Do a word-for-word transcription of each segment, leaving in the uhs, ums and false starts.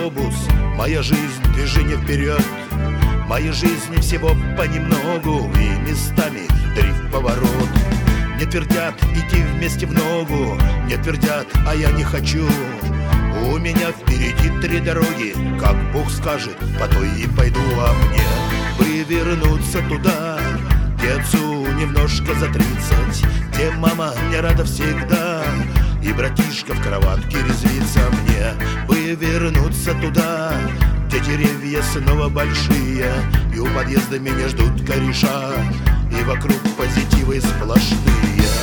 автобус, моя жизнь — движение вперед. Моей жизни всего понемногу, и местами дрейф поворот. Мне твердят идти вместе в ногу, мне твердят, а я не хочу. У меня впереди три дороги, как Бог скажет, по той и пойду. А мне бы вернуться туда, где отцу немножко за тридцать, где мама мне рада всегда, и братишка в кроватке резвится. Мне бы вернуться туда, где деревья снова большие, и у подъезда меня ждут кореша, и вокруг позитивы сплошные.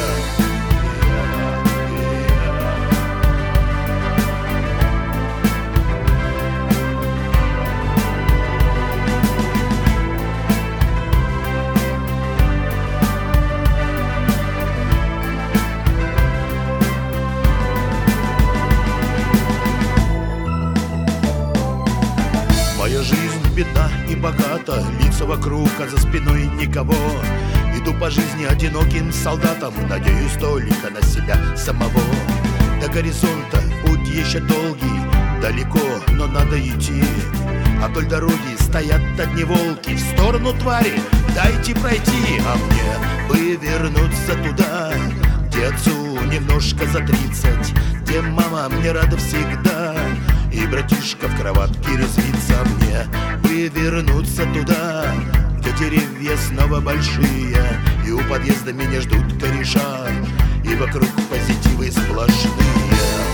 Моя жизнь бедна и богата, лица вокруг, а за спиной никого. Иду по жизни одиноким солдатом, надеюсь только на себя самого. До горизонта путь еще долгий, далеко, но надо идти. А вдоль дороги стоят одни волки, в сторону твари дайте пройти. А мне бы вернуться туда, где отцу немножко за тридцать, где мама мне рада всегда, и братишка в кроватке резвится. Мне бы вернуться туда, где деревья снова большие, и у подъезда меня ждут кореша, и вокруг позитивы сплошные.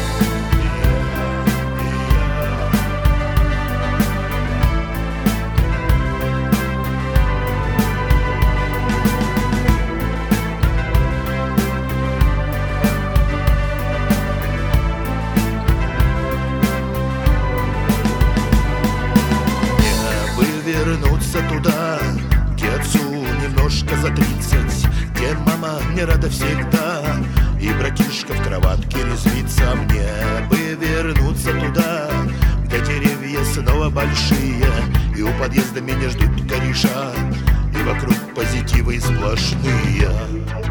Вернуться туда, где отцу немножко за тридцать, где мама мне рада всегда, и братишка в кроватке резвится. Мне бы вернуться туда, где деревья снова большие, и у подъезда меня ждут кореша, и вокруг позитивы сплошные.